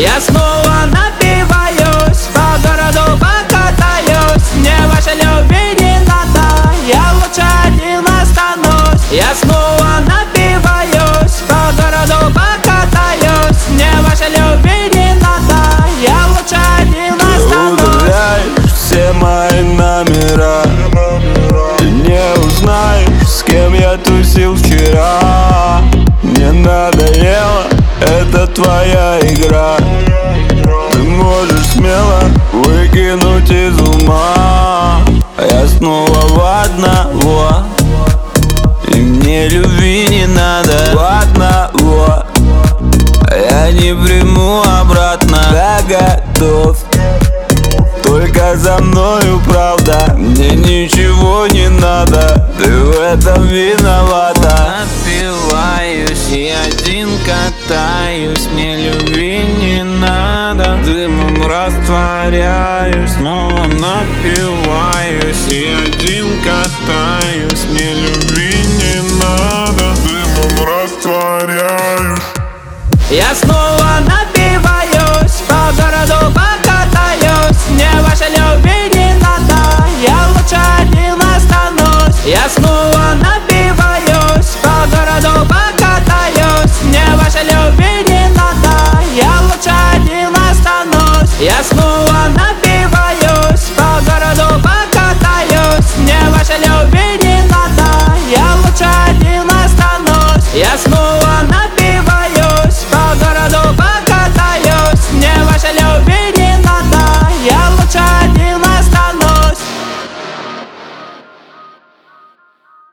Я снова напиваюсь, по городу покатаюсь. Мне вашей любви не надо, я лучше один останусь. Я снова напиваюсь, по городу покатаюсь. Мне вашей любви не надо, я лучше один останусь. Ты удаляешь все мои номера, ты не узнаешь, с кем я тусил вчера. Мне надоело, это твоя игра. Ты можешь смело выкинуть из ума. Я снова в одного, и мне любви не надо. В одного я не приму обратно. Я готов, только за мною правда. Мне ничего не надо, ты в этом виновата. Напиваюсь и один катаюсь, мне любви не надо. Дымом растворяюсь, снова напиваюсь и один катаюсь, мне любви не надо. Дымом растворяюсь. Я снова